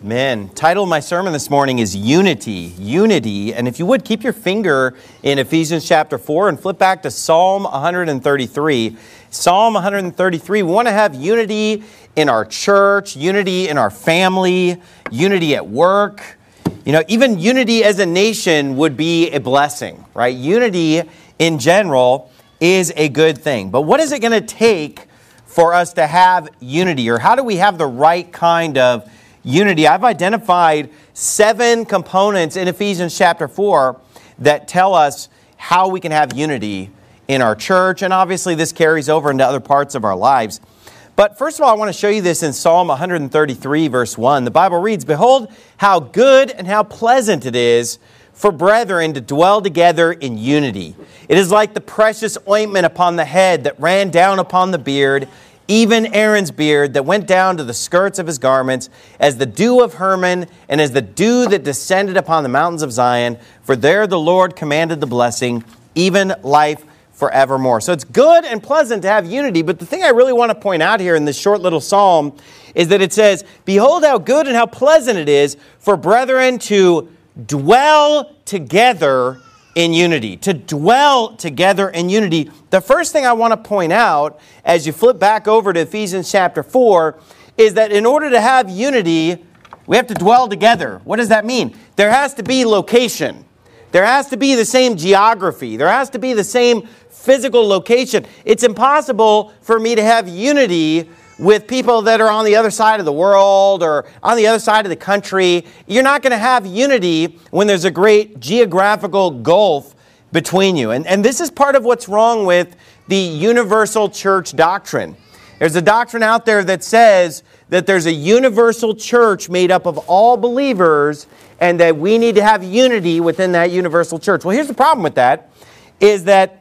Amen. Title of my sermon this morning is Unity. Unity. And if you would, keep your finger in Ephesians chapter 4 and flip back to Psalm 133. Psalm 133, we want to have unity in our church, unity in our family, unity at work. You know, even unity as a nation would be a blessing, right? Unity in general is a good thing. But what is it going to take for us to have unity? Or how do we have the right kind of unity? I've identified 7 components in Ephesians chapter 4 that tell us how we can have unity in our church. And obviously this carries over into other parts of our lives. But first of all, I want to show you this in Psalm 133, verse 1. The Bible reads, "Behold, how good and how pleasant it is for brethren to dwell together in unity. It is like the precious ointment upon the head that ran down upon the beard, even Aaron's beard that went down to the skirts of his garments, as the dew of Hermon, and as the dew that descended upon the mountains of Zion. For there the Lord commanded the blessing, even life forevermore." So it's good and pleasant to have unity, but the thing I really want to point out here in this short little psalm is that it says, "Behold how good and how pleasant it is for brethren to dwell together in unity." To dwell together in unity. The first thing I want to point out as you flip back over to Ephesians chapter 4 is that in order to have unity, we have to dwell together. What does that mean? There has to be location. There has to be the same geography. There has to be the same physical location. It's impossible for me to have unity with people that are on the other side of the world or on the other side of the country. You're not going to have unity when there's a great geographical gulf between you. And this is part of what's wrong with the universal church doctrine. There's a doctrine out there that says that there's a universal church made up of all believers and that we need to have unity within that universal church. Well, here's the problem with that, is that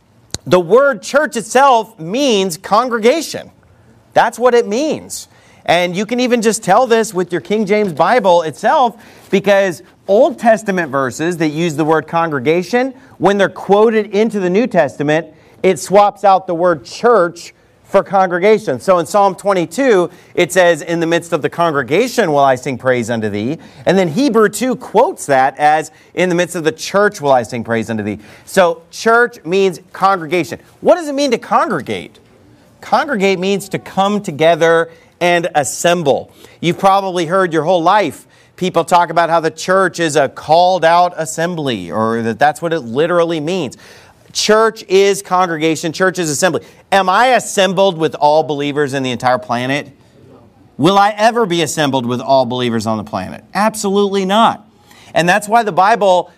the word church itself means congregation. That's what it means. And you can even just tell this with your King James Bible itself, because Old Testament verses that use the word congregation, when they're quoted into the New Testament, it swaps out the word church for congregation. So in Psalm 22, it says, "In the midst of the congregation will I sing praise unto thee." And then Hebrew 2 quotes that as, "In the midst of the church will I sing praise unto thee." So church means congregation. What does it mean to congregate? Congregate means to come together and assemble. You've probably heard your whole life people talk about how the church is a called out assembly, or that's what it literally means. Church is congregation. Church is assembly. Am I assembled with all believers in the entire planet? Will I ever be assembled with all believers on the planet? Absolutely not. And that's why the Bible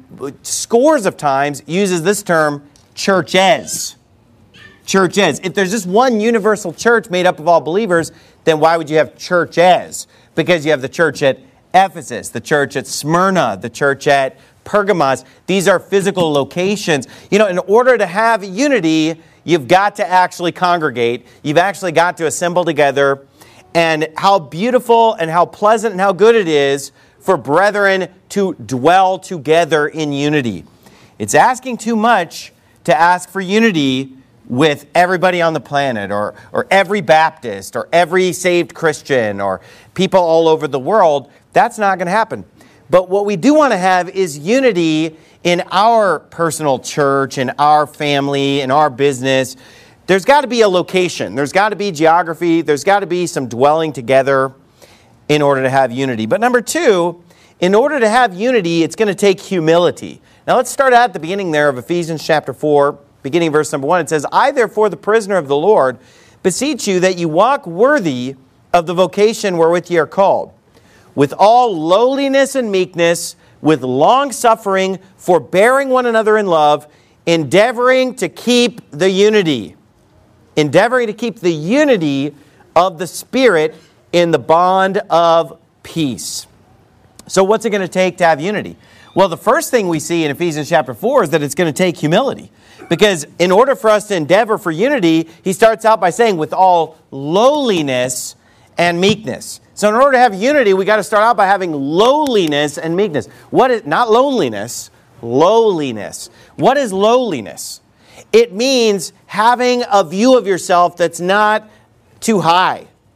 scores of times uses this term, churches. Churches. If there's just one universal church made up of all believers, then why would you have churches? Because you have the church at Ephesus, the church at Smyrna, the church at Pergamos. These are physical locations. You know, in order to have unity, you've got to actually congregate. You've actually got to assemble together. And how beautiful and how pleasant and how good it is for brethren to dwell together in unity. It's asking too much to ask for unity with everybody on the planet, or every Baptist, or every saved Christian, or people all over the world. That's not going to happen. But what we do want to have is unity in our personal church, in our family, in our business. There's got to be a location. There's got to be geography. There's got to be some dwelling together in order to have unity. But number 2, in order to have unity, it's going to take humility. Now let's start at the beginning there of Ephesians chapter 4, beginning verse number 1. It says, "I therefore, the prisoner of the Lord, beseech you that you walk worthy of the vocation wherewith ye are called, with all lowliness and meekness, with long suffering, forbearing one another in love, endeavoring to keep the unity." Endeavoring to keep the unity of the Spirit in the bond of peace. So what's it going to take to have unity? Well, the first thing we see in Ephesians chapter 4 is that it's going to take humility. Because in order for us to endeavor for unity, he starts out by saying, with all lowliness and meekness. So in order to have unity, we got to start out by having lowliness and meekness. What is, not loneliness, lowliness. What is lowliness? It means having a view of yourself that's not too high.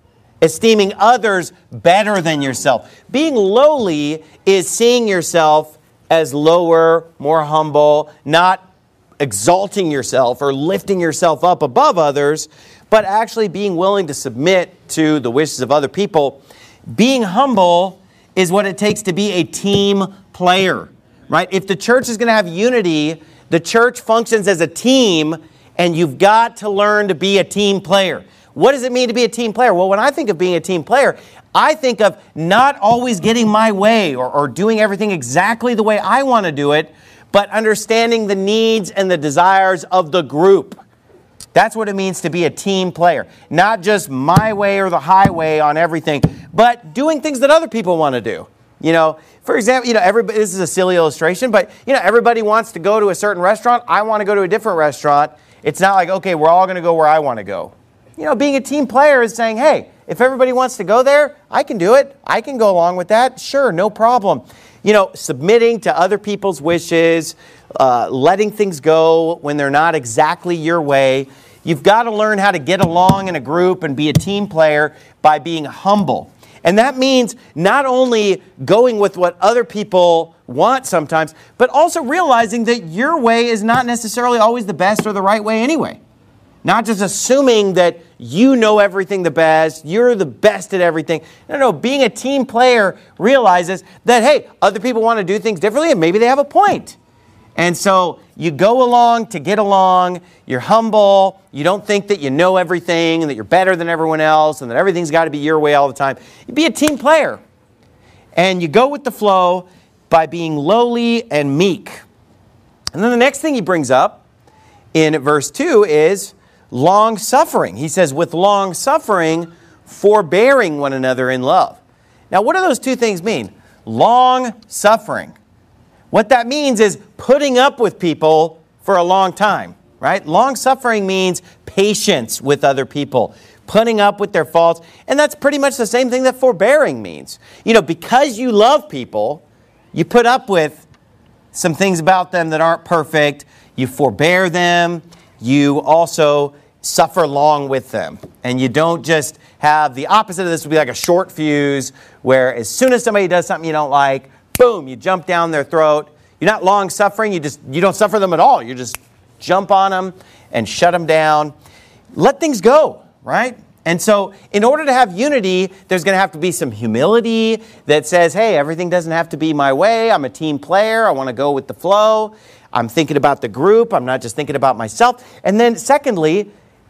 esteeming others better than yourself. Being lowly is seeing yourself as lower, more humble, not exalting yourself or lifting yourself up above others, but actually being willing to submit to the wishes of other people. Being humble is what it takes to be a team player, right? If the church is going to have unity, the church functions as a team, and you've got to learn to be a team player. What does it mean to be a team player? Well, when I think of being a team player, I think of not always getting my way or doing everything exactly the way I want to do it, but understanding the needs and the desires of the group. That's what it means to be a team player. Not just my way or the highway on everything, but doing things that other people want to do. You know, for example, everybody, this is a silly illustration, but everybody wants to go to a certain restaurant. I want to go to a different restaurant. It's not like, okay, we're all going to go where I want to go. Being a team player is saying, hey, if everybody wants to go there, I can do it. I can go along with that. Sure, no problem. Submitting to other people's wishes, letting things go when they're not exactly your way. You've got to learn how to get along in a group and be a team player by being humble. And that means not only going with what other people want sometimes, but also realizing that your way is not necessarily always the best or the right way anyway. Not just assuming that you know everything the best, you're the best at everything. No, being a team player realizes that, hey, other people want to do things differently and maybe they have a point. And so you go along to get along, you're humble, you don't think that you know everything and that you're better than everyone else and that everything's got to be your way all the time. You be a team player. And you go with the flow by being lowly and meek. And then the next thing he brings up in verse 2 is long-suffering. He says, with long-suffering, forbearing one another in love. Now, what do those two things mean? Long-suffering. What that means is putting up with people for a long time, right? Long-suffering means patience with other people, putting up with their faults. And that's pretty much the same thing that forbearing means. Because you love people, you put up with some things about them that aren't perfect. You forbear them. You also suffer along with them. And you don't just have the opposite of this would be like a short fuse where as soon as somebody does something you don't like, boom, you jump down their throat. You're not long suffering. You don't suffer them at all. You just jump on them and shut them down. Let things go, right? And so in order to have unity, there's going to have to be some humility that says, hey, everything doesn't have to be my way. I'm a team player. I want to go with the flow. I'm thinking about the group. I'm not just thinking about myself. And then secondly,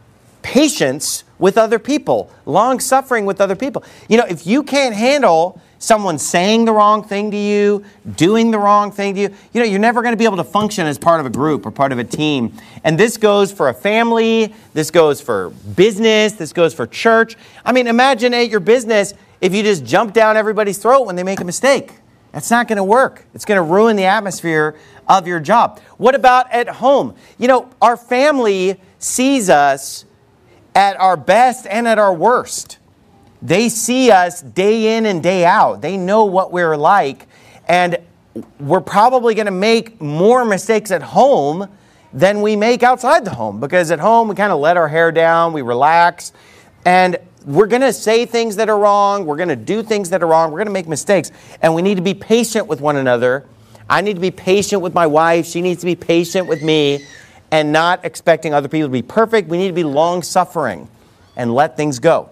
patience with other people, long suffering with other people. If you can't handle someone saying the wrong thing to you, doing the wrong thing to you, you're never going to be able to function as part of a group or part of a team. And this goes for a family, this goes for business, this goes for church. Imagine at your business if you just jump down everybody's throat when they make a mistake. That's not going to work. It's going to ruin the atmosphere of your job. What about at home? Our family sees us at our best and at our worst. They see us day in and day out. They know what we're like. And we're probably going to make more mistakes at home than we make outside the home. Because at home, we kind of let our hair down, we relax. And we're going to say things that are wrong. We're going to do things that are wrong. We're going to make mistakes. And we need to be patient with one another. I need to be patient with my wife. She needs to be patient with me. And not expecting other people to be perfect. We need to be long-suffering and let things go.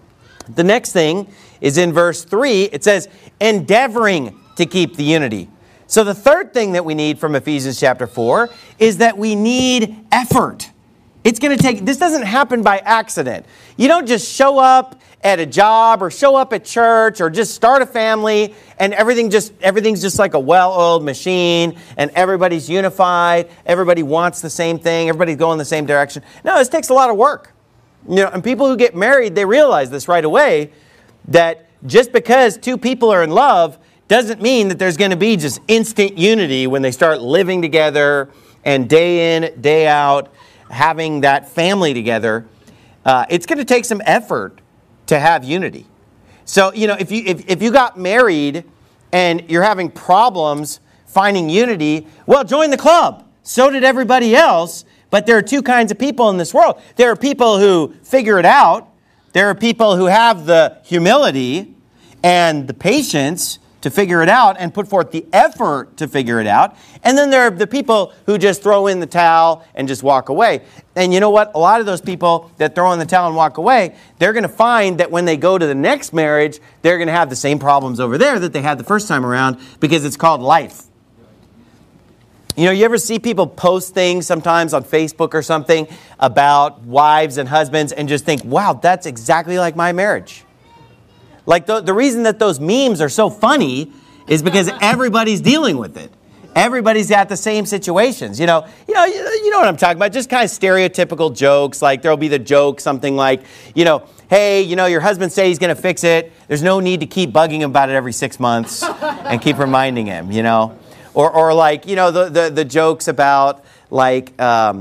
The next thing is in verse 3. It says, endeavoring to keep the unity. So the third thing that we need from Ephesians chapter 4 is that we need effort. It's going to take, this doesn't happen by accident. You don't just show up at a job or show up at church or just start a family and everything's just like a well-oiled machine and everybody's unified, everybody wants the same thing, everybody's going the same direction. No, this takes a lot of work. And people who get married, they realize this right away, that just because two people are in love doesn't mean that there's going to be just instant unity when they start living together and day in, day out, having that family together. It's going to take some effort to have unity. So, if you got married and you're having problems finding unity, well, join the club. So did everybody else. But there are two kinds of people in this world. There are people who figure it out. there are people who have the humility and the patience to figure it out and put forth the effort to figure it out. And then there are the people who just throw in the towel and just walk away. And you know what? A lot of those people that throw in the towel and walk away, they're going to find that when they go to the next marriage, they're going to have the same problems over there that they had the first time around, because it's called life. You know, you ever see people post things sometimes on Facebook or something about wives and husbands and just think, wow, that's exactly like my marriage. Like the reason that those memes are so funny is because everybody's dealing with it. Everybody's got the same situations. You know what I'm talking about. Just kind of stereotypical jokes. Like there'll be the joke, something like, hey, your husband said he's going to fix it. There's no need to keep bugging him about it every 6 months and keep reminding him, Or like, the jokes about like,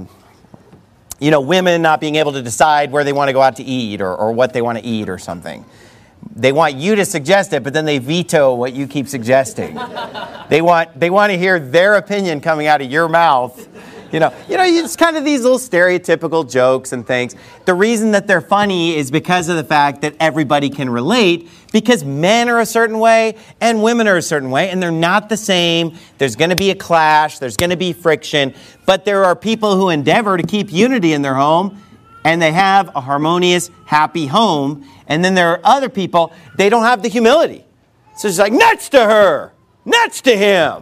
women not being able to decide where they want to go out to eat or what they want to eat or something. They want you to suggest it, but then they veto what you keep suggesting. They want to hear their opinion coming out of your mouth. It's kind of these little stereotypical jokes and things. The reason that they're funny is because of the fact that everybody can relate, because men are a certain way and women are a certain way, and they're not the same. There's going to be a clash. There's going to be friction. But there are people who endeavor to keep unity in their home, and they have a harmonious, happy home. And then there are other people, they don't have the humility. So it's like, nuts to her, nuts to him.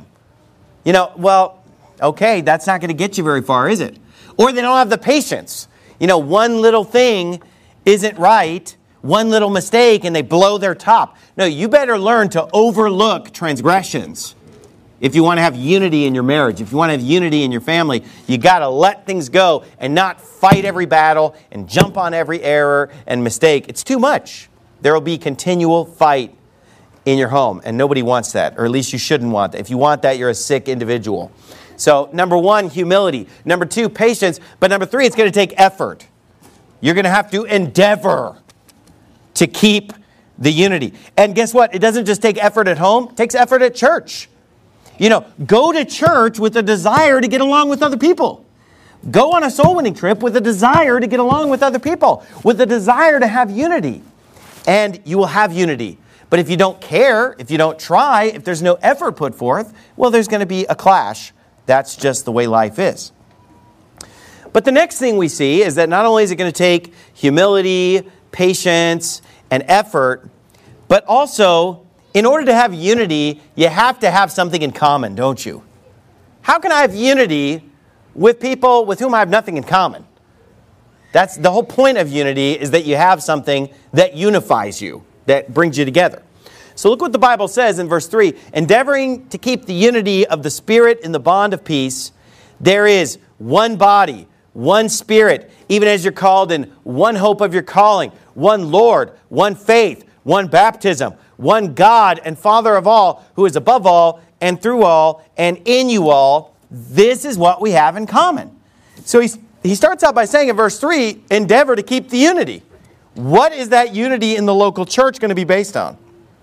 Okay, that's not going to get you very far, is it? Or they don't have the patience. One little thing isn't right, one little mistake, and they blow their top. No, you better learn to overlook transgressions. If you want to have unity in your marriage, if you want to have unity in your family, you got to let things go and not fight every battle and jump on every error and mistake. It's too much. There will be continual fight in your home, and nobody wants that, or at least you shouldn't want that. If you want that, you're a sick individual. So, number 1, humility. Number 2, patience. But number 3, it's going to take effort. You're going to have to endeavor to keep the unity. And guess what? It doesn't just take effort at home. It takes effort at church. Go to church with a desire to get along with other people. Go on a soul winning trip with a desire to get along with other people, with a desire to have unity. And you will have unity. But if you don't care, if you don't try, if there's no effort put forth, well, there's going to be a clash. That's just the way life is. But the next thing we see is that not only is it going to take humility, patience, and effort, but also, in order to have unity, you have to have something in common, don't you? How can I have unity with people with whom I have nothing in common? That's the whole point of unity, is that you have something that unifies you, that brings you together. So look what the Bible says in verse 3. Endeavoring to keep the unity of the Spirit in the bond of peace, there is one body, one Spirit, even as you're called in one hope of your calling, one Lord, one faith, one baptism, one God and Father of all, who is above all and through all and in you all. This is what we have in common. So he starts out by saying in verse 3, endeavor to keep the unity. What is that unity in the local church going to be based on?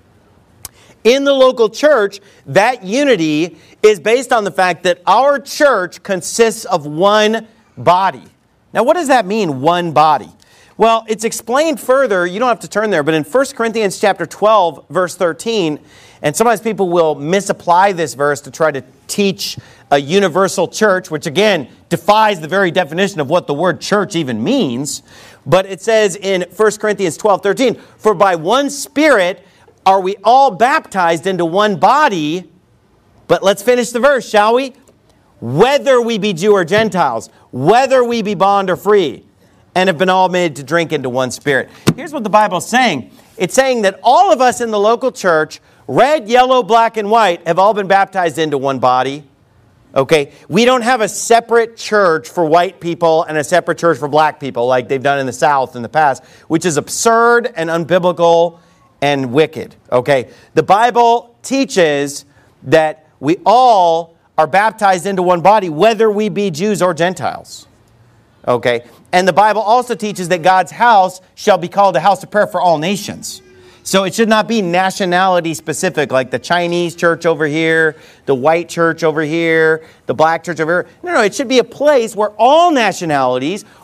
In the local church, that unity is based on the fact that our church consists of one body. Now, what does that mean, one body? Well, it's explained further. You don't have to turn there, but in 1 Corinthians chapter 12, verse 13, and sometimes people will misapply this verse to try to teach a universal church, which again defies the very definition of what the word church even means. But it says in 1 Corinthians 12, 13, for by one Spirit are we all baptized into one body. But let's finish the verse, shall we? Whether we be Jew or Gentiles, whether we be bond or free, and have been all made to drink into one Spirit. Here's what the Bible's saying. It's saying that all of us in the local church, red, yellow, black, and white, have all been baptized into one body. Okay? We don't have a separate church for white people and a separate church for black people like they've done in the South in the past, which is absurd and unbiblical and wicked. Okay? The Bible teaches that we all are baptized into one body, whether we be Jews or Gentiles. Okay? And the Bible also teaches that God's house shall be called a house of prayer for all nations. So it should not be nationality specific, like the Chinese church over here, the white church over here, the black church over here. No, it should be a place where all nationalities,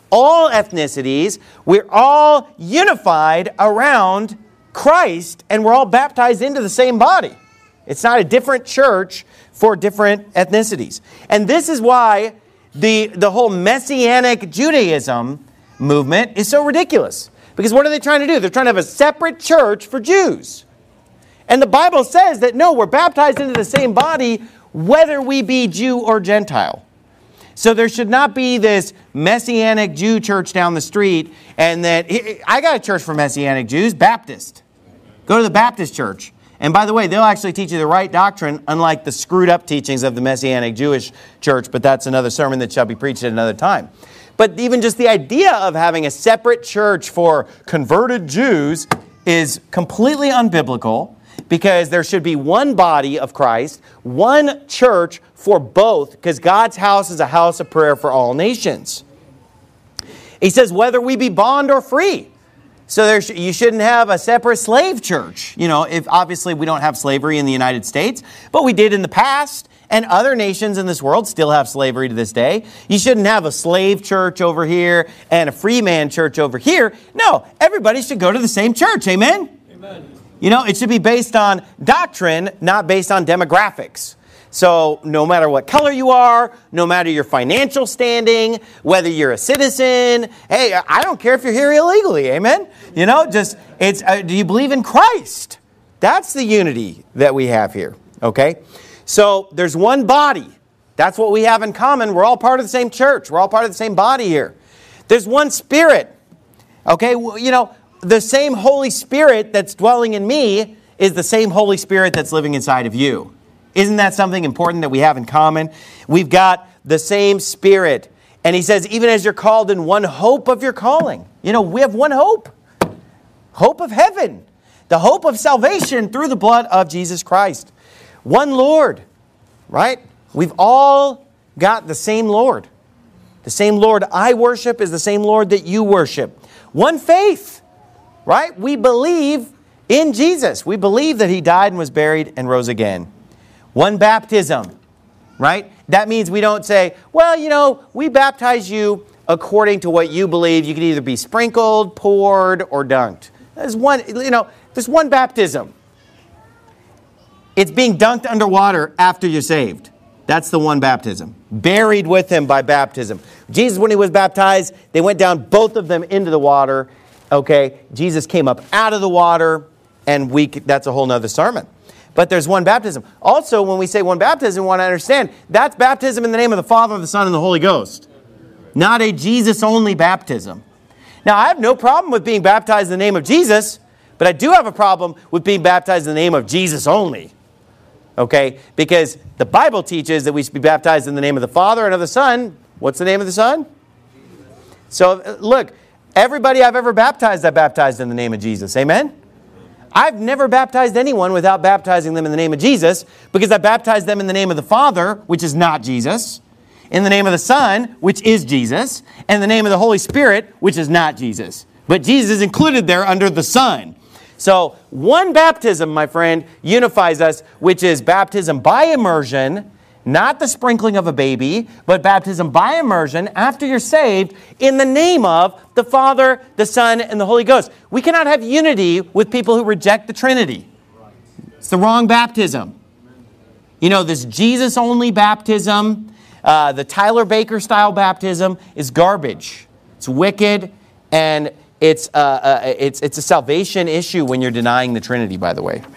all ethnicities. We're all unified around Christ, and we're all baptized into the same body. It's not a different church for different ethnicities. And this is why the whole Messianic Judaism movement is so ridiculous. Because what are they trying to do? They're trying to have a separate church for Jews. And the Bible says that, no, we're baptized into the same body, whether we be Jew or Gentile. So there should not be this Messianic Jew church down the street, and that, I got a church for Messianic Jews, Baptist. Go to the Baptist church. And by the way, they'll actually teach you the right doctrine, unlike the screwed up teachings of the Messianic Jewish church, but that's another sermon that shall be preached at another time. But even just the idea of having a separate church for converted Jews is completely unbiblical, because there should be one body of Christ, one church for both, because God's house is a house of prayer for all nations. He says, whether we be bond or free. So you shouldn't have a separate slave church. You know, if obviously we don't have slavery in the United States, but we did in the past. And other nations in this world still have slavery to this day. You shouldn't have a slave church over here and a free man church over here. No, everybody should go to the same church. Amen? Amen. You know, it should be based on doctrine, not based on demographics. So no matter what color you are, no matter your financial standing, whether you're a citizen, hey, I don't care if you're here illegally. Amen? You know, just, do you believe in Christ? That's the unity that we have here. Okay? So there's one body. That's what we have in common. We're all part of the same church. We're all part of the same body here. There's one Spirit. Okay, you know, the same Holy Spirit that's dwelling in me is the same Holy Spirit that's living inside of you. Isn't that something important that we have in common? We've got the same Spirit. And he says, even as you're called in one hope of your calling. You know, we have one hope. Hope of heaven. The hope of salvation through the blood of Jesus Christ. One Lord, right? We've all got the same Lord. The same Lord I worship is the same Lord that you worship. One faith, right? We believe in Jesus. We believe that He died and was buried and rose again. One baptism, right? That means we don't say, well, you know, we baptize you according to what you believe. You can either be sprinkled, poured, or dunked. There's one, you know, there's one baptism. It's being dunked underwater after you're saved. That's the one baptism. Buried with Him by baptism. Jesus, when He was baptized, they went down, both of them, into the water. Okay, Jesus came up out of the water, and that's a whole nother sermon. But there's one baptism. Also, when we say one baptism, we want to understand that's baptism in the name of the Father, the Son, and the Holy Ghost. Not a Jesus-only baptism. Now, I have no problem with being baptized in the name of Jesus, but I do have a problem with being baptized in the name of Jesus only. Okay? Because the Bible teaches that we should be baptized in the name of the Father and of the Son. What's the name of the Son? So, look, everybody I've ever baptized, I baptized in the name of Jesus. Amen? I've never baptized anyone without baptizing them in the name of Jesus, because I baptized them in the name of the Father, which is not Jesus, in the name of the Son, which is Jesus, and in the name of the Holy Spirit, which is not Jesus. But Jesus is included there under the Son. So one baptism, my friend, unifies us, which is baptism by immersion, not the sprinkling of a baby, but baptism by immersion after you're saved in the name of the Father, the Son, and the Holy Ghost. We cannot have unity with people who reject the Trinity. It's the wrong baptism. You know, this Jesus-only baptism, the Tyler Baker style baptism is garbage. It's wicked, and it's a salvation issue when you're denying the Trinity, by the way.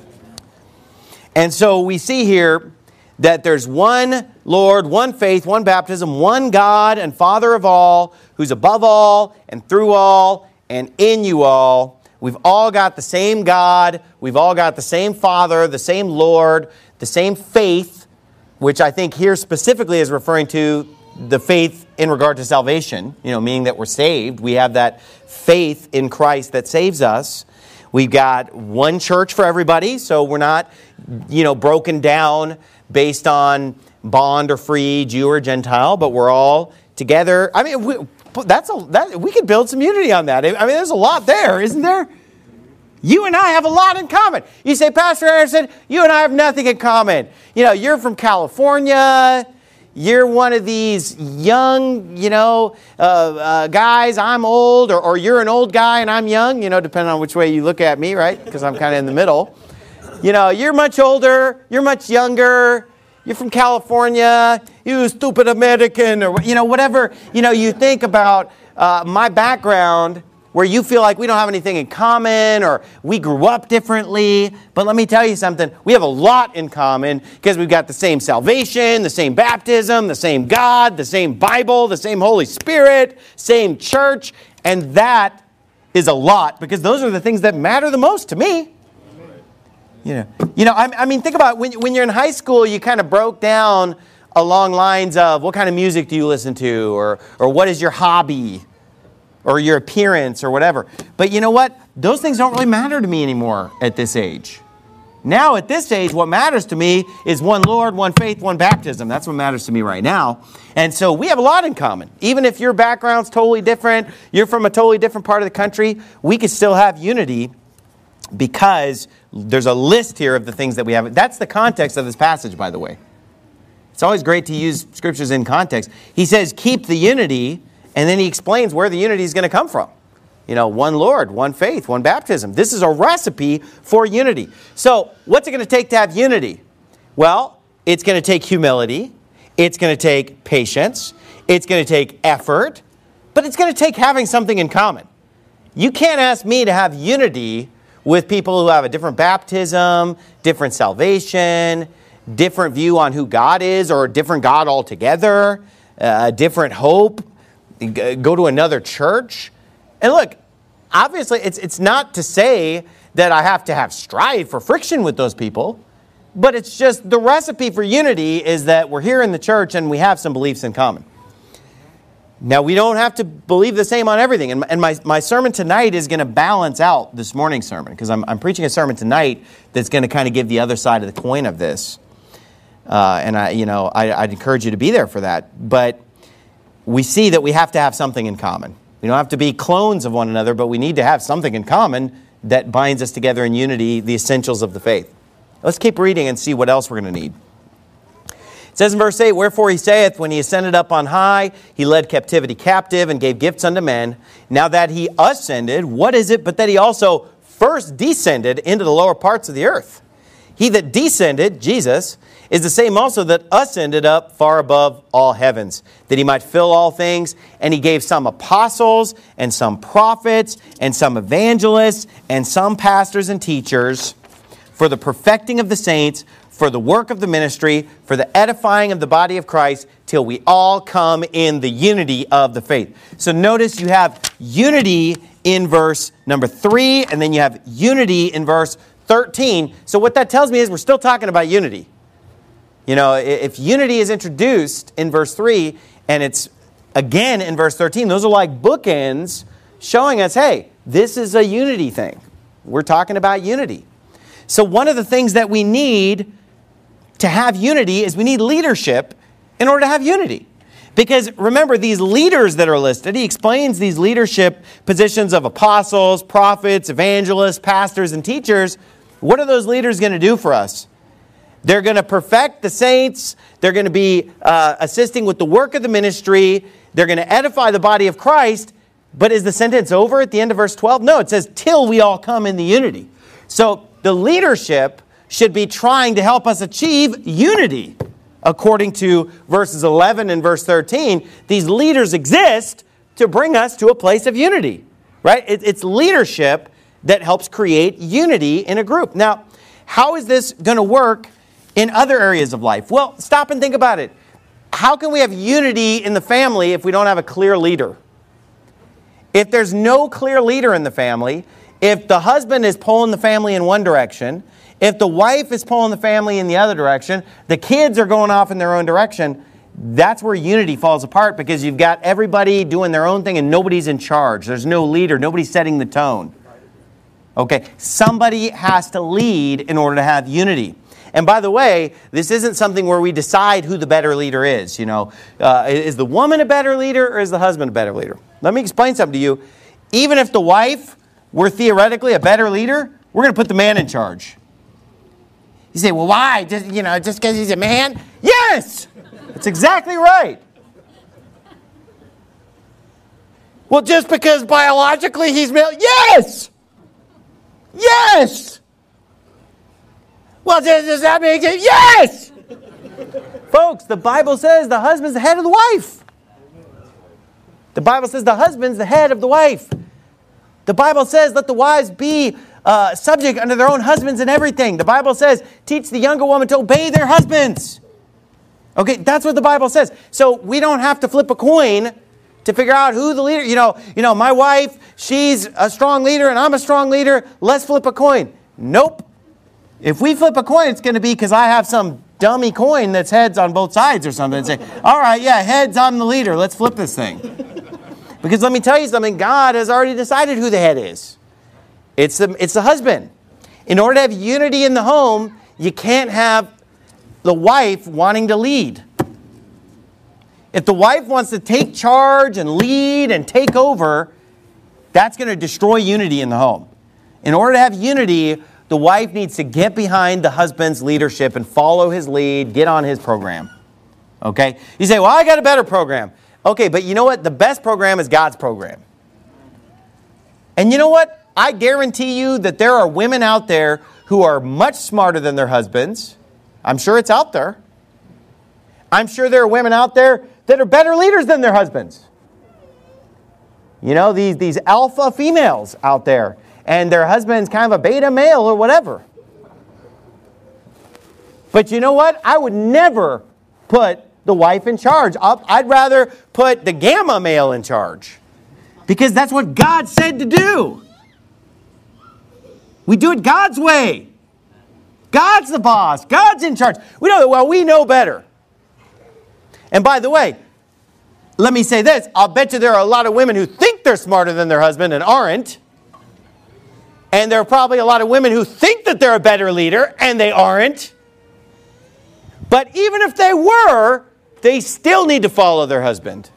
And so we see here that there's one Lord, one faith, one baptism, one God and Father of all, who's above all and through all and in you all. We've all got the same God. We've all got the same Father, the same Lord, the same faith, which I think here specifically is referring to the faith in regard to salvation, you know, meaning that we're saved. We have that faith in Christ that saves us. We've got one church for everybody, so we're not, you know, broken down based on bond or free, Jew or Gentile, but we're all together. I mean, we could build some unity on that. I mean, there's a lot there, isn't there? You and I have a lot in common. You say, Pastor Anderson, you and I have nothing in common. You know, you're from California. you're one of these young, guys, I'm old, or you're an old guy and I'm young, depending on which way you look at me, right? Because I'm kind of in the middle. You're much older, you're much younger, you're from California, you stupid American, or, whatever, you think about my background, where you feel like we don't have anything in common or we grew up differently. But let me tell you something. We have a lot in common because we've got the same salvation, the same baptism, the same God, the same Bible, the same Holy Spirit, same church. And that is a lot because those are the things that matter the most to me. I mean, think about when you're in high school, you kind of broke down along lines of what kind of music do you listen to or what is your hobby? Or your appearance, or whatever. But you know what? Those things don't really matter to me anymore at this age. Now, at this age, what matters to me is one Lord, one faith, one baptism. That's what matters to me right now. And so we have a lot in common. Even if your background's totally different, you're from a totally different part of the country, we can still have unity because there's a list here of the things that we have. That's the context of this passage, by the way. It's always great to use scriptures in context. He says, keep the unity. And then he explains where the unity is going to come from. One Lord, one faith, one baptism. This is a recipe for unity. So what's it going to take to have unity? Well, it's going to take humility. It's going to take patience. It's going to take effort. But it's going to take having something in common. You can't ask me to have unity with people who have a different baptism, different salvation, different view on who God is, or a different God altogether, a different hope. Go to another church. And look, obviously it's not to say that I have to have strife or friction with those people, but it's just the recipe for unity is that we're here in the church and we have some beliefs in common. Now, we don't have to believe the same on everything. And my sermon tonight is going to balance out this morning's sermon because I'm preaching a sermon tonight that's going to kind of give the other side of the coin of this. And I'd encourage you to be there for that. But we see that we have to have something in common. We don't have to be clones of one another, but we need to have something in common that binds us together in unity, the essentials of the faith. Let's keep reading and see what else we're going to need. It says in verse 8, wherefore he saith, when he ascended up on high, he led captivity captive and gave gifts unto men. Now that he ascended, what is it but that he also first descended into the lower parts of the earth? He that descended, Jesus, is the same also that ascended up far above all heavens, that he might fill all things. And he gave some apostles, and some prophets, and some evangelists, and some pastors and teachers, for the perfecting of the saints, for the work of the ministry, for the edifying of the body of Christ, till we all come in the unity of the faith. So notice you have unity in verse number 3, and then you have unity in verse 13. So what that tells me is we're still talking about unity. If unity is introduced in verse 3 and it's again in verse 13, those are like bookends showing us, hey, this is a unity thing. We're talking about unity. So one of the things that we need to have unity is we need leadership in order to have unity. Because remember, these leaders that are listed, he explains these leadership positions of apostles, prophets, evangelists, pastors, and teachers. What are those leaders going to do for us? They're going to perfect the saints. They're going to be assisting with the work of the ministry. They're going to edify the body of Christ. But is the sentence over at the end of verse 12? No, it says, till we all come in the unity. So the leadership should be trying to help us achieve unity. According to verses 11 and verse 13, these leaders exist to bring us to a place of unity. Right? It's leadership that helps create unity in a group. Now, how is this going to work in other areas of life? Well, stop and think about it. How can we have unity in the family if we don't have a clear leader? If there's no clear leader in the family, if the husband is pulling the family in one direction, if the wife is pulling the family in the other direction, the kids are going off in their own direction, that's where unity falls apart because you've got everybody doing their own thing and nobody's in charge. There's no leader. Nobody's setting the tone. Okay, somebody has to lead in order to have unity. And by the way, this isn't something where we decide who the better leader is. Is the woman a better leader or is the husband a better leader? Let me explain something to you. Even if the wife were theoretically a better leader, we're going to put the man in charge. You say, well, why? Just because he's a man? Yes! It's exactly right. Well, just because biologically he's male? Yes! Yes! Well, does that make it? Yes! Folks, the Bible says the husband's the head of the wife. The Bible says the husband's the head of the wife. The Bible says let the wives be subject unto their own husbands in everything. The Bible says teach the younger woman to obey their husbands. Okay, that's what the Bible says. So we don't have to flip a coin to figure out who the leader. You know, my wife, she's a strong leader and I'm a strong leader. Let's flip a coin. Nope. If we flip a coin, it's going to be because I have some dummy coin that's heads on both sides or something. And say, all right, yeah, heads, I'm the leader. Let's flip this thing. Because let me tell you something. God has already decided who the head is. It's the husband. In order to have unity in the home, you can't have the wife wanting to lead. If the wife wants to take charge and lead and take over, that's going to destroy unity in the home. In order to have unity, the wife needs to get behind the husband's leadership and follow his lead, get on his program. Okay? You say, well, I got a better program. Okay, but you know what? The best program is God's program. And you know what? I guarantee you that there are women out there who are much smarter than their husbands. I'm sure it's out there. I'm sure there are women out there that are better leaders than their husbands. You know, these alpha females out there, and their husband's kind of a beta male or whatever. But you know what? I would never put the wife in charge. I'd rather put the gamma male in charge. Because that's what God said to do. We do it God's way. God's the boss. God's in charge. We know better. And by the way, let me say this. I'll bet you there are a lot of women who think they're smarter than their husband and aren't. And there are probably a lot of women who think that they're a better leader and they aren't. But even if they were, they still need to follow their husband.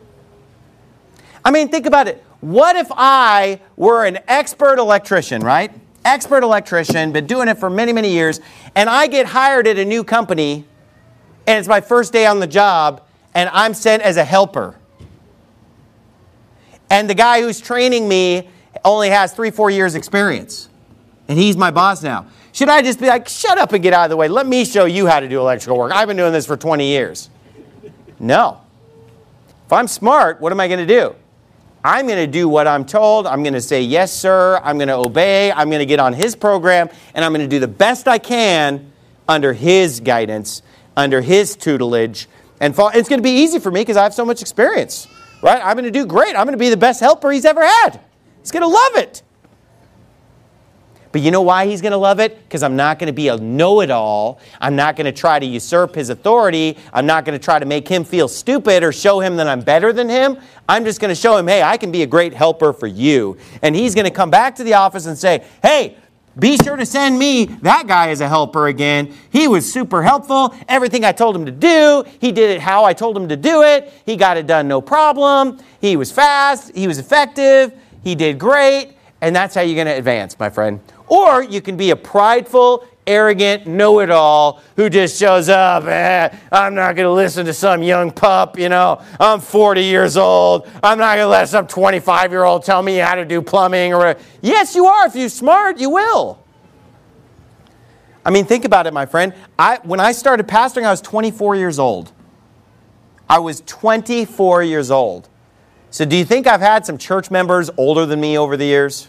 I mean, think about it. What if I were an expert electrician, right? Expert electrician, been doing it for many, many years, and I get hired at a new company, and it's my first day on the job, and I'm sent as a helper. And the guy who's training me only has 3-4 years experience. And he's my boss now. Should I just be like, shut up and get out of the way. Let me show you how to do electrical work. I've been doing this for 20 years. No. If I'm smart, what am I going to do? I'm going to do what I'm told. I'm going to say, yes, sir. I'm going to obey. I'm going to get on his program. And I'm going to do the best I can under his guidance, under his tutelage. And it's going to be easy for me because I have so much experience. Right? I'm going to do great. I'm going to be the best helper he's ever had. He's going to love it. But you know why he's going to love it? Because I'm not going to be a know-it-all. I'm not going to try to usurp his authority. I'm not going to try to make him feel stupid or show him that I'm better than him. I'm just going to show him, hey, I can be a great helper for you. And he's going to come back to the office and say, hey, be sure to send me that guy as a helper again. He was super helpful. Everything I told him to do, he did it how I told him to do it. He got it done no problem. He was fast. He was effective. He did great. And that's how you're going to advance, my friend. Or you can be a prideful, arrogant, know-it-all who just shows up, I'm not going to listen to some young pup, I'm 40 years old. I'm not going to let some 25-year-old tell me how to do plumbing or whatever. Yes, you are. If you're smart, you will. I mean, think about it, my friend. When I started pastoring, I was 24 years old. I was 24 years old. So do you think I've had some church members older than me over the years?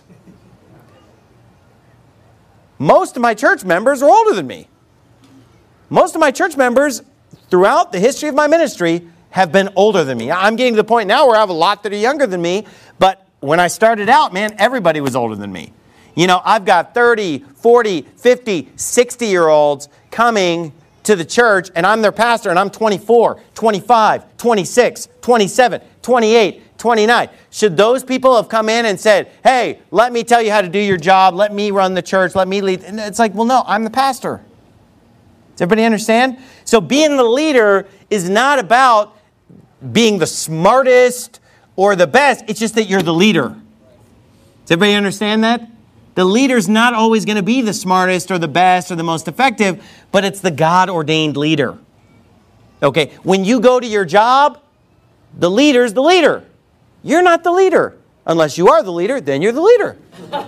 Most of my church members are older than me. Most of my church members throughout the history of my ministry have been older than me. I'm getting to the point now where I have a lot that are younger than me, but when I started out, man, everybody was older than me. I've got 30, 40, 50, 60-year-olds coming to the church, and I'm their pastor, and I'm 24, 25, 26, 27, 28, 29. Should those people have come in and said, hey, let me tell you how to do your job, let me run the church, let me lead? And it's like, well, no, I'm the pastor. Does everybody understand? So being the leader is not about being the smartest or the best. It's just that you're the leader. Does everybody understand that? The leader's not always going to be the smartest or the best or the most effective, but it's the God-ordained leader. Okay, when you go to your job, the leader's the leader. You're not the leader. Unless you are the leader, then you're the leader.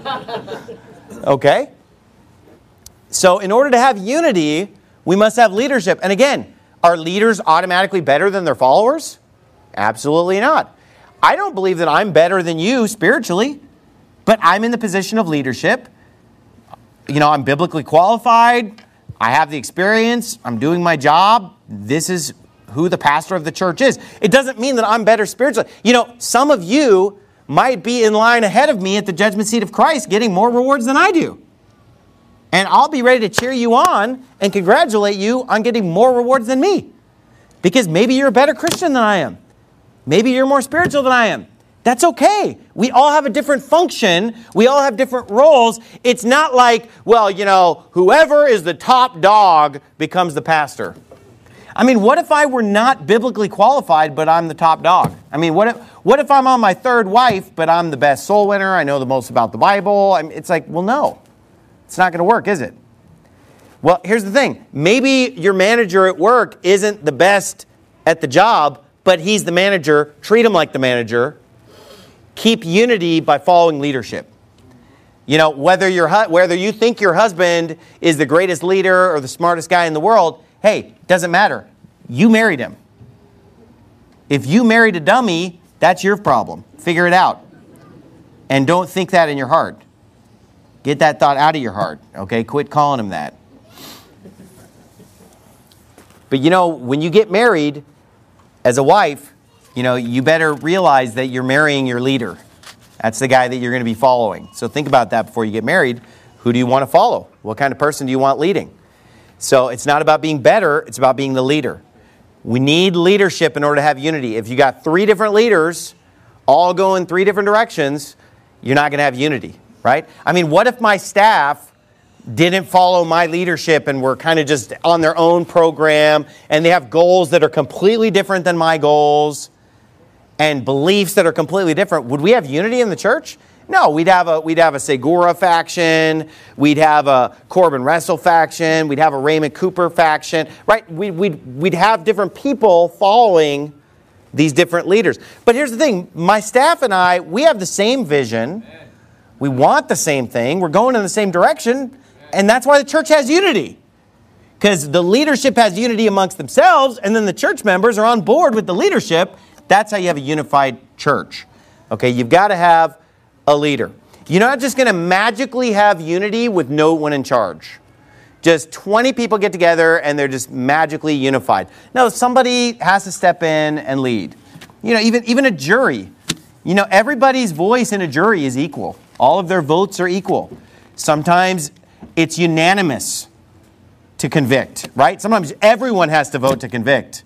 Okay? So in order to have unity, we must have leadership. And again, are leaders automatically better than their followers? Absolutely not. I don't believe that I'm better than you spiritually, but I'm in the position of leadership. You know, I'm biblically qualified. I have the experience. I'm doing my job. This is who the pastor of the church is. It doesn't mean that I'm better spiritually. You know, some of you might be in line ahead of me at the judgment seat of Christ, getting more rewards than I do. And I'll be ready to cheer you on and congratulate you on getting more rewards than me. Because maybe you're a better Christian than I am. Maybe you're more spiritual than I am. That's okay. We all have a different function. We all have different roles. It's not like, well, you know, whoever is the top dog becomes the pastor. I mean, what if I were not biblically qualified, but I'm the top dog? I mean, what if I'm on my third wife, but I'm the best soul winner? I know the most about the Bible. I mean, it's like, well, no. It's not going to work, is it? Well, here's the thing. Maybe your manager at work isn't the best at the job, but he's the manager. Treat him like the manager. Keep unity by following leadership. You know, whether you think your husband is the greatest leader or the smartest guy in the world, hey, doesn't matter. You married him. If you married a dummy, that's your problem. Figure it out. And don't think that in your heart. Get that thought out of your heart, okay? Quit calling him that. But you know, when you get married as a wife, you know, you better realize that you're marrying your leader. That's the guy that you're going to be following. So think about that before you get married. Who do you want to follow? What kind of person do you want leading? So it's not about being better, it's about being the leader. We need leadership in order to have unity. If you got 3 different leaders all going 3 different directions, you're not going to have unity. Right? I mean, what if my staff didn't follow my leadership and were kind of just on their own program and they have goals that are completely different than my goals and beliefs that are completely different? Would we have unity in the church? No, we'd have a Segura faction, we'd have a Corbin Russell faction, we'd have a Raymond Cooper faction, right? We'd have different people following these different leaders. But here's the thing, my staff and I, we have the same vision. We want the same thing. We're going in the same direction. And that's why the church has unity. Because the leadership has unity amongst themselves, and then the church members are on board with the leadership. That's how you have a unified church. Okay, you've got to have a leader. You're not just going to magically have unity with no one in charge. Just 20 people get together and they're just magically unified. No, somebody has to step in and lead. You know, even a jury. You know, everybody's voice in a jury is equal. All of their votes are equal. Sometimes it's unanimous to convict, right? Sometimes everyone has to vote to convict.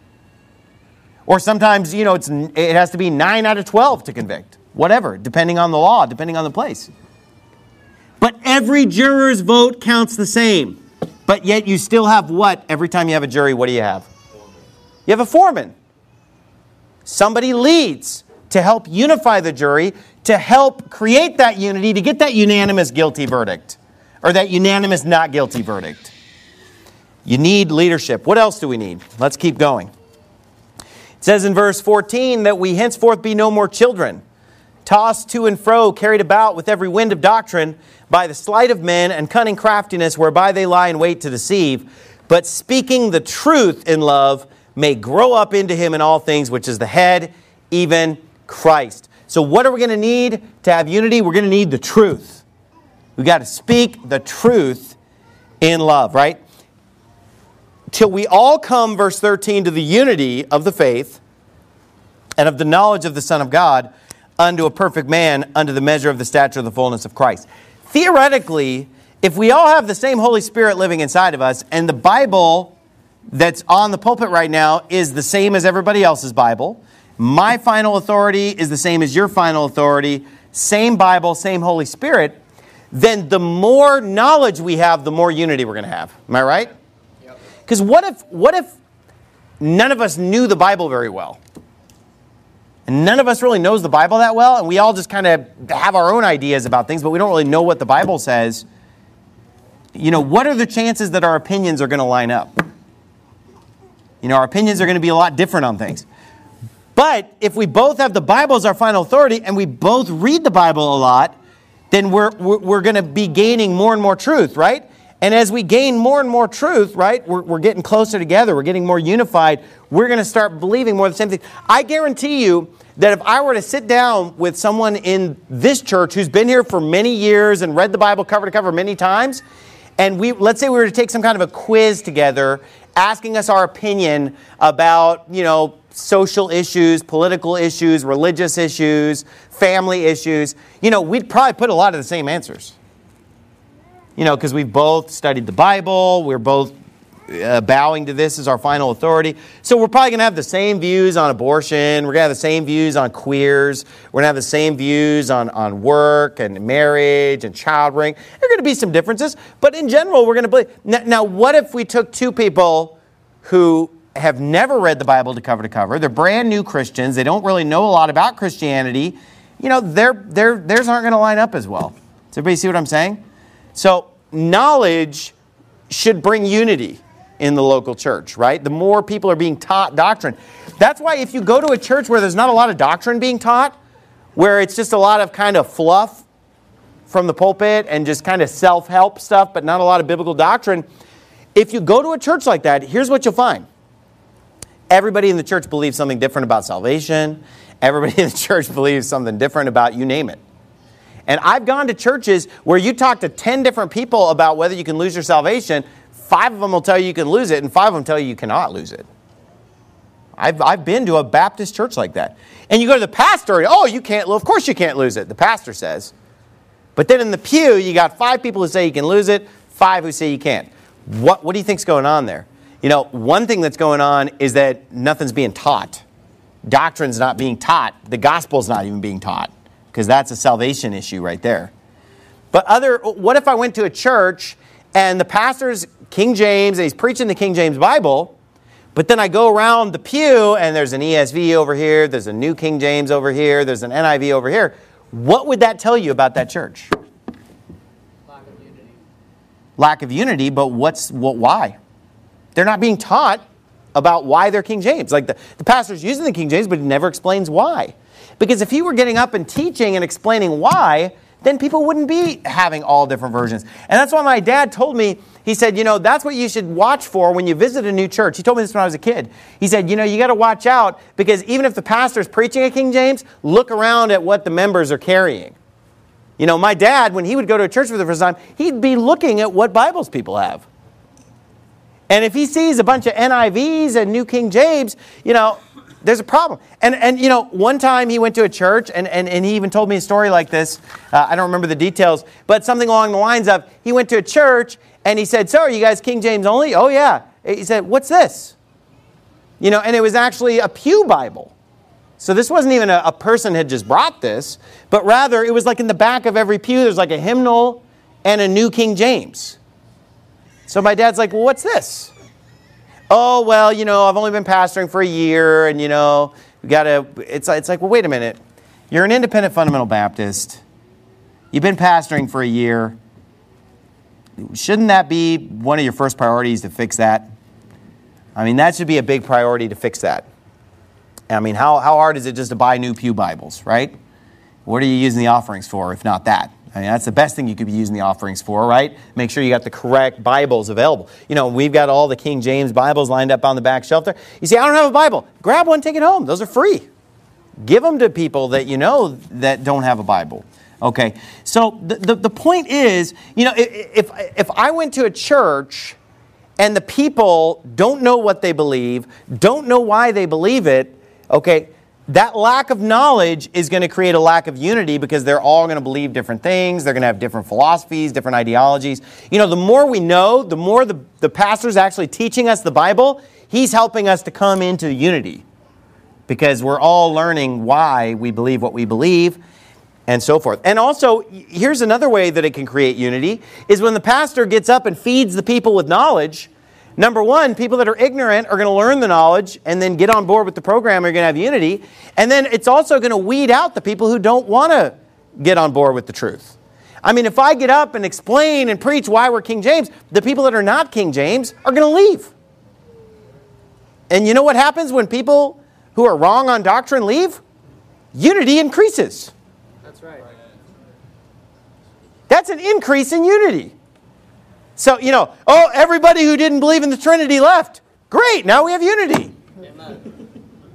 Or sometimes, you know, it has to be 9 out of 12 to convict. Whatever, depending on the law, depending on the place. But every juror's vote counts the same. But yet you still have what? Every time you have a jury, what do you have? You have a foreman. Somebody leads to help unify the jury, to help create that unity, to get that unanimous guilty verdict, or that unanimous not guilty verdict. You need leadership. What else do we need? Let's keep going. It says in verse 14 that we henceforth be no more children, tossed to and fro, carried about with every wind of doctrine, by the sleight of men and cunning craftiness, whereby they lie in wait to deceive, but speaking the truth in love, may grow up into him in all things, which is the head, even Christ. So what are we going to need to have unity? We're going to need the truth. We've got to speak the truth in love, right? Till we all come, verse 13, to the unity of the faith and of the knowledge of the Son of God, unto a perfect man, unto the measure of the stature of the fullness of Christ. Theoretically, if we all have the same Holy Spirit living inside of us, and the Bible that's on the pulpit right now is the same as everybody else's Bible, my final authority is the same as your final authority, same Bible, same Holy Spirit, then the more knowledge we have, the more unity we're going to have. Am I right? Because what if none of us knew the Bible very well? And none of us really knows the Bible that well, and we all just kind of have our own ideas about things, but we don't really know what the Bible says. You know, what are the chances that our opinions are going to line up? Our opinions are going to be a lot different on things. But if we both have the Bible as our final authority and we both read the Bible a lot, then we're going to be gaining more and more truth, right? And as we gain more and more truth, right, we're getting closer together. We're getting more unified. We're going to start believing more of the same thing. I guarantee you that if I were to sit down with someone in this church who's been here for many years and read the Bible cover to cover many times, and let's say we were to take some kind of a quiz together, asking us our opinion about, social issues, political issues, religious issues, family issues, we'd probably put a lot of the same answers. Because we've both studied the Bible, we're both bowing to this as our final authority. So we're probably going to have the same views on abortion, we're going to have the same views on queers, we're going to have the same views on work and marriage and child rearing. There are going to be some differences, but in general, we're going to believe. Now, what if we took two people who have never read the Bible to cover, they're brand new Christians, they don't really know a lot about Christianity, theirs aren't going to line up as well. Does everybody see what I'm saying? So knowledge should bring unity in the local church, right? The more people are being taught doctrine. That's why if you go to a church where there's not a lot of doctrine being taught, where it's just a lot of kind of fluff from the pulpit and just kind of self-help stuff, but not a lot of biblical doctrine, if you go to a church like that, here's what you'll find. Everybody in the church believes something different about salvation. Everybody in the church believes something different about you name it. And I've gone to churches where you talk to 10 different people about whether you can lose your salvation. 5 of them will tell you can lose it, and 5 of them tell you cannot lose it. I've been to a Baptist church like that. And you go to the pastor, you can't, well, of course you can't lose it, the pastor says. But then in the pew, you got 5 people who say you can lose it, 5 who say you can't. What do you think's going on there? One thing that's going on is that nothing's being taught. Doctrine's not being taught. The gospel's not even being taught. Because that's a salvation issue right there. But what if I went to a church and the pastor's King James and he's preaching the King James Bible, but then I go around the pew and there's an ESV over here, there's a New King James over here, there's an NIV over here. What would that tell you about that church? Lack of unity. Lack of unity, but why? They're not being taught about why they're King James. Like the pastor's using the King James, but he never explains why. Because if he were getting up and teaching and explaining why, then people wouldn't be having all different versions. And that's why my dad told me, he said, that's what you should watch for when you visit a new church. He told me this when I was a kid. He said, you got to watch out because even if the pastor's preaching a King James, look around at what the members are carrying. My dad, when he would go to a church for the first time, he'd be looking at what Bibles people have. And if he sees a bunch of NIVs and New King James, there's a problem. And one time he went to a church and he even told me a story like this. I don't remember the details, but something along the lines of he went to a church and he said, so are you guys King James only? Oh, yeah. He said, what's this? And it was actually a pew Bible. So this wasn't even a person had just brought this, but rather it was like in the back of every pew, there's like a hymnal and a New King James. So my dad's like, well, what's this? Oh, well, I've only been pastoring for a year and, it's like, well, wait a minute. You're an independent fundamental Baptist. You've been pastoring for a year. Shouldn't that be one of your first priorities to fix that? That should be a big priority to fix that. How hard is it just to buy new pew Bibles, right? What are you using the offerings for if not that? That's the best thing you could be using the offerings for, right? Make sure you got the correct Bibles available. We've got all the King James Bibles lined up on the back shelf there. You say, I don't have a Bible. Grab one, take it home. Those are free. Give them to people that that don't have a Bible. Okay, so the point is, if I went to a church and the people don't know what they believe, don't know why they believe it, okay, that lack of knowledge is going to create a lack of unity because they're all going to believe different things. They're going to have different philosophies, different ideologies. The more we know, the more the pastor's actually teaching us the Bible, he's helping us to come into unity because we're all learning why we believe what we believe and so forth. And also, here's another way that it can create unity is when the pastor gets up and feeds the people with knowledge. Number one, people that are ignorant are going to learn the knowledge and then get on board with the program. Are going to have unity. And then it's also going to weed out the people who don't want to get on board with the truth. If I get up and explain and preach why we're King James, the people that are not King James are going to leave. And you know what happens when people who are wrong on doctrine leave? Unity increases. That's right. That's an increase in unity. So, everybody who didn't believe in the Trinity left. Great, now we have unity. Amen.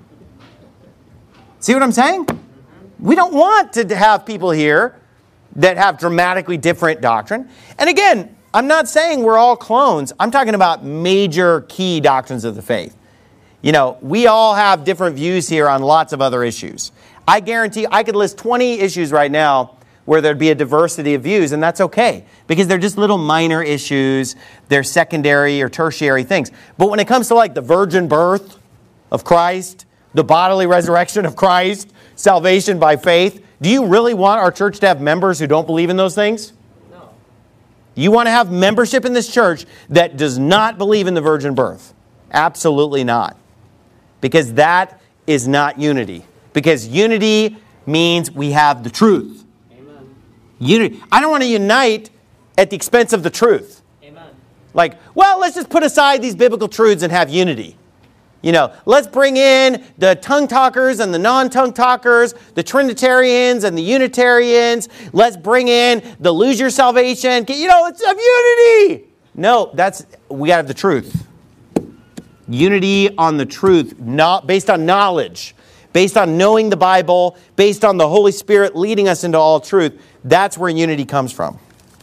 See what I'm saying? We don't want to have people here that have dramatically different doctrine. And again, I'm not saying we're all clones. I'm talking about major key doctrines of the faith. We all have different views here on lots of other issues. I guarantee I could list 20 issues right now where there'd be a diversity of views, and that's okay, because they're just little minor issues. They're secondary or tertiary things. But when it comes to like the virgin birth of Christ, the bodily resurrection of Christ, salvation by faith, do you really want our church to have members who don't believe in those things? No. You want to have membership in this church that does not believe in the virgin birth? Absolutely not. Because that is not unity. Because unity means we have the truth. Unity. I don't want to unite at the expense of the truth. Amen. Like, well, let's just put aside these biblical truths and have unity. Let's bring in the tongue talkers and the non-tongue talkers, the Trinitarians and the Unitarians. Let's bring in the lose your salvation. Let's have unity. No, we got to have the truth. Unity on the truth, not based on knowledge, based on knowing the Bible, based on the Holy Spirit leading us into all truth. That's where unity comes from.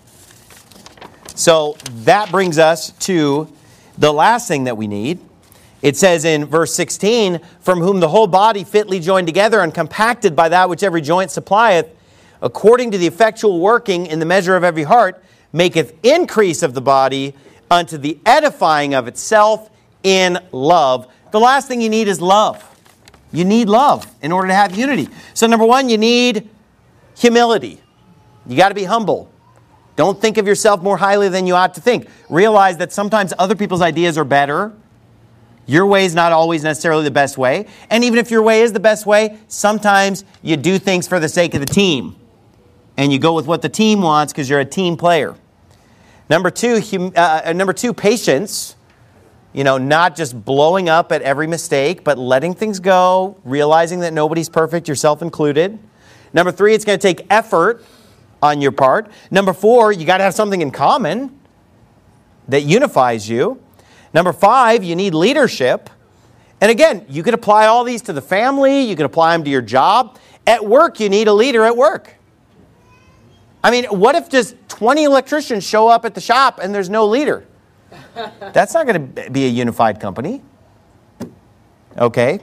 So that brings us to the last thing that we need. It says in verse 16, from whom the whole body fitly joined together and compacted by that which every joint supplieth, according to the effectual working in the measure of every heart, maketh increase of the body unto the edifying of itself in love. The last thing you need is love. You need love in order to have unity. So number one, you need humility. You got to be humble. Don't think of yourself more highly than you ought to think. Realize that sometimes other people's ideas are better. Your way is not always necessarily the best way. And even if your way is the best way, sometimes you do things for the sake of the team. And you go with what the team wants because you're a team player. Number two, patience. Not just blowing up at every mistake, but letting things go, realizing that nobody's perfect, yourself included. Number three, it's going to take effort on your part. Number four, you got to have something in common that unifies you. Number five, you need leadership. And again, you could apply all these to the family. You could apply them to your job. At work, you need a leader at work. I mean, what if just 20 electricians show up at the shop and there's no leader? That's not going to be a unified company. Okay.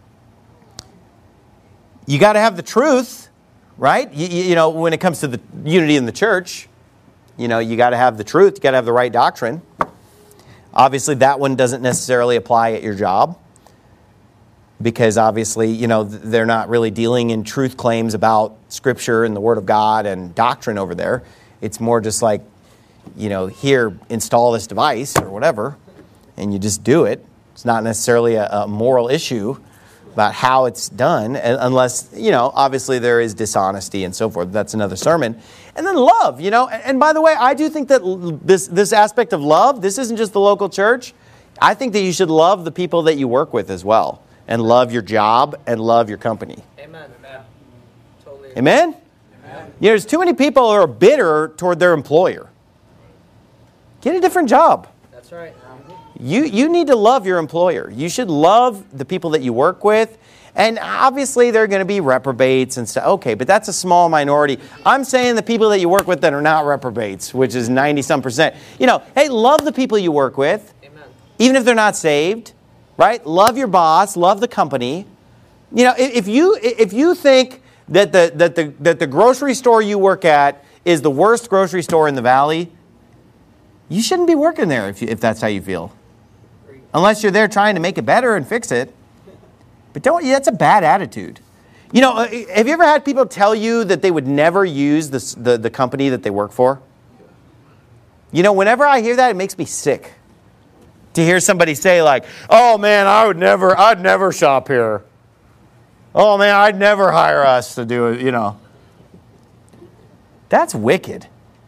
You got to have the truth, right? When it comes to the unity in the church, you got to have the truth. You got to have the right doctrine. Obviously, that one doesn't necessarily apply at your job because obviously, they're not really dealing in truth claims about Scripture and the Word of God and doctrine over there. It's more just like, here, install this device or whatever, and you just do it. It's not necessarily a moral issue about how it's done, unless, obviously there is dishonesty and so forth. That's another sermon. And then love, and by the way, I do think that this aspect of love, this isn't just the local church. I think that you should love the people that you work with as well, and love your job and love your company. Amen. Totally. Amen? Amen? There's too many people who are bitter toward their employer. Get a different job. That's right. You need to love your employer. You should love the people that you work with. And obviously, there are going to be reprobates and stuff. Okay, but that's a small minority. I'm saying the people that you work with that are not reprobates, which is 90-some%. Hey, love the people you work with, Amen. Even if they're not saved, right? Love your boss, love the company. If you think that the grocery store you work at is the worst grocery store in the valley, you shouldn't be working there if that's how you feel. Unless you're there trying to make it better and fix it. But that's a bad attitude. Have you ever had people tell you that they would never use the company that they work for? Whenever I hear that, it makes me sick. To hear somebody say like, oh man, I'd never shop here. Oh man, I'd never hire us to do it, That's wicked.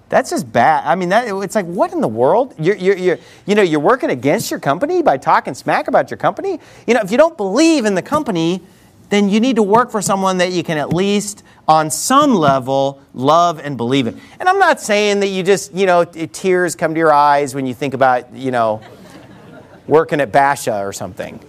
That's just bad. I mean, it's like, what in the world? You're working against your company by talking smack about your company? If you don't believe in the company, then you need to work for someone that you can at least, on some level, love and believe in. And I'm not saying that you just, tears come to your eyes when you think about, working at Basha or something.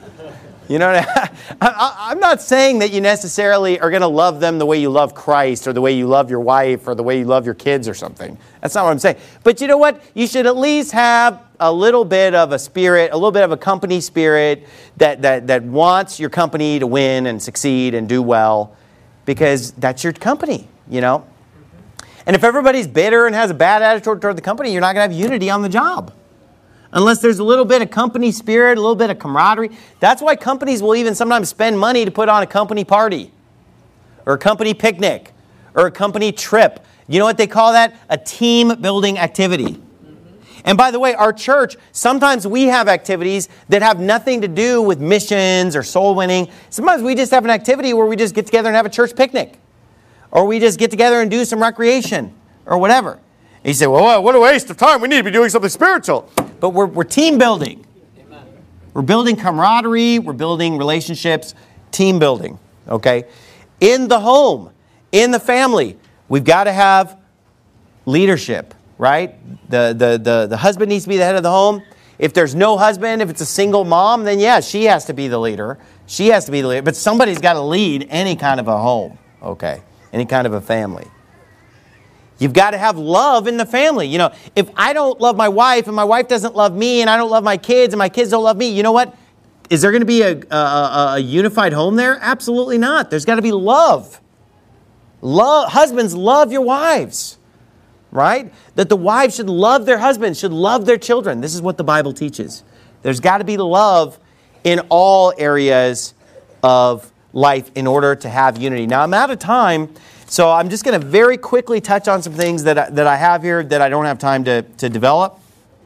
I'm not saying that you necessarily are going to love them the way you love Christ or the way you love your wife or the way you love your kids or something. That's not what I'm saying. But you know what? You should at least have a little bit of a spirit, a little bit of a company spirit that wants your company to win and succeed and do well, because that's your company, And if everybody's bitter and has a bad attitude toward the company, you're not going to have unity on the job. Unless there's a little bit of company spirit, a little bit of camaraderie. That's why companies will even sometimes spend money to put on a company party or a company picnic or a company trip. You know what they call that? A team building activity. And by the way, our church, sometimes we have activities that have nothing to do with missions or soul winning. Sometimes we just have an activity where we just get together and have a church picnic. Or we just get together and do some recreation or whatever. And you say, well, what a waste of time. We need to be doing something spiritual. But we're team building. Amen. We're building camaraderie. We're building relationships. Team building. Okay? In the home, in the family, we've got to have leadership, right? The husband needs to be the head of the home. If there's no husband, if it's a single mom, then yeah, she has to be the leader. She has to be the leader. But somebody's got to lead any kind of a home. Okay? Any kind of a family. You've got to have love in the family. If I don't love my wife and my wife doesn't love me and I don't love my kids and my kids don't love me, you know what? Is there going to be a unified home there? Absolutely not. There's got to be love. Husbands, love your wives, right? That the wives should love their husbands, should love their children. This is what the Bible teaches. There's got to be love in all areas of life in order to have unity. Now, I'm out of time. So I'm just going to very quickly touch on some things that I have here that I don't have time to develop.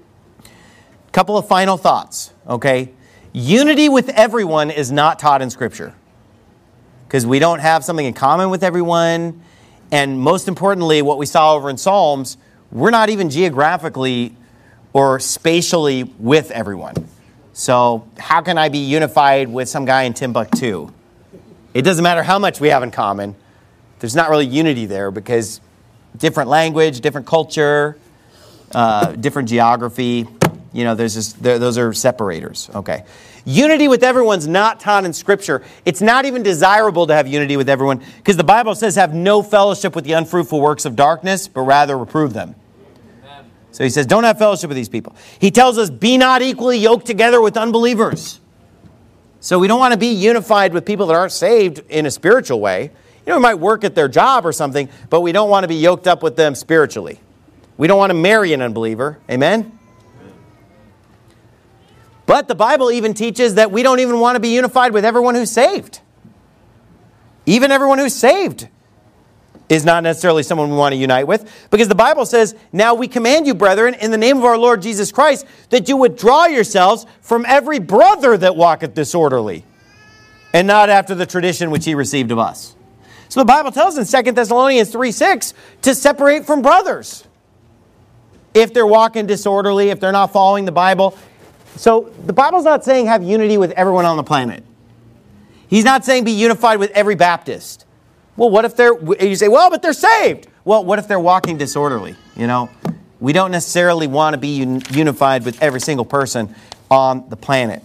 A couple of final thoughts, okay? Unity with everyone is not taught in Scripture because we don't have something in common with everyone. And most importantly, what we saw over in Psalms, we're not even geographically or spatially with everyone. So how can I be unified with some guy in Timbuktu? It doesn't matter how much we have in common. There's not really unity there because different language, different culture, different geography, those are separators. Okay. Unity with everyone's not taught in Scripture. It's not even desirable to have unity with everyone because the Bible says have no fellowship with the unfruitful works of darkness, but rather reprove them. Amen. So he says don't have fellowship with these people. He tells us be not equally yoked together with unbelievers. So we don't want to be unified with people that aren't saved in a spiritual way. We might work at their job or something, but we don't want to be yoked up with them spiritually. We don't want to marry an unbeliever. Amen? But the Bible even teaches that we don't even want to be unified with everyone who's saved. Even everyone who's saved is not necessarily someone we want to unite with, because the Bible says, now we command you, brethren, in the name of our Lord Jesus Christ, that you withdraw yourselves from every brother that walketh disorderly, and not after the tradition which he received of us. So the Bible tells in 2 Thessalonians 3:6 to separate from brothers if they're walking disorderly, if they're not following the Bible. So the Bible's not saying have unity with everyone on the planet. He's not saying be unified with every Baptist. Well, what if you say, well, but they're saved. Well, what if they're walking disorderly? We don't necessarily want to be unified with every single person on the planet.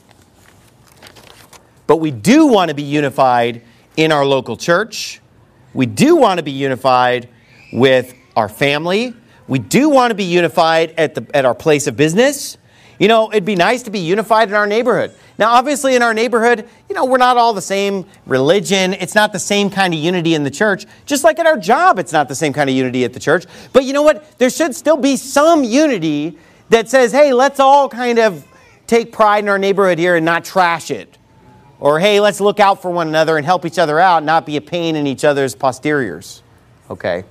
But we do want to be unified in our local church. We do want to be unified with our family. We do want to be unified at our place of business. It'd be nice to be unified in our neighborhood. Now, obviously, in our neighborhood, we're not all the same religion. It's not the same kind of unity in the church. Just like at our job, it's not the same kind of unity at the church. But you know what? There should still be some unity that says, hey, let's all kind of take pride in our neighborhood here and not trash it. Or, hey, let's look out for one another and help each other out, not be a pain in each other's posteriors. Okay?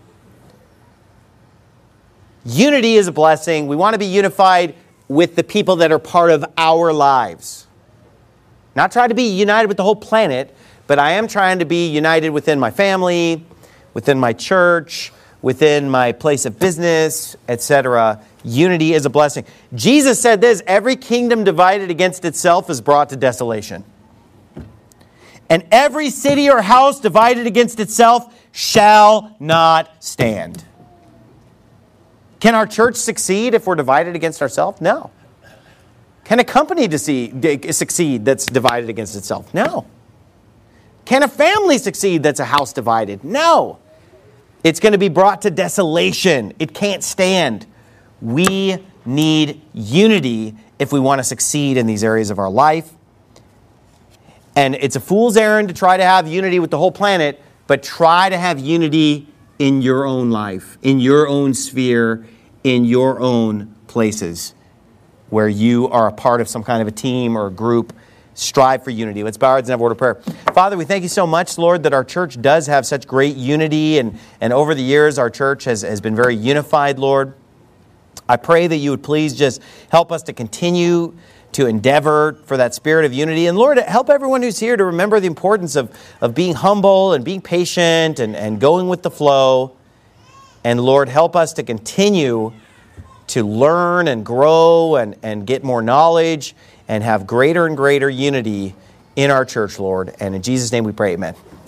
Unity is a blessing. We want to be unified with the people that are part of our lives. Not try to be united with the whole planet, but I am trying to be united within my family, within my church, within my place of business, etc. Unity is a blessing. Jesus said this, every kingdom divided against itself is brought to desolation. And every city or house divided against itself shall not stand. Can our church succeed if we're divided against ourselves? No. Can a company succeed that's divided against itself? No. Can a family succeed that's a house divided? No. It's going to be brought to desolation. It can't stand. We need unity if we want to succeed in these areas of our life. And it's a fool's errand to try to have unity with the whole planet, but try to have unity in your own life, in your own sphere, in your own places where you are a part of some kind of a team or a group. Strive for unity. Let's bow our heads and have a word of prayer. Father, we thank you so much, Lord, that our church does have such great unity, and over the years our church has been very unified, Lord. I pray that you would please just help us to continue to endeavor for that spirit of unity. And Lord, help everyone who's here to remember the importance of being humble and being patient and going with the flow. And Lord, help us to continue to learn and grow and get more knowledge and have greater and greater unity in our church, Lord. And in Jesus' name we pray, amen.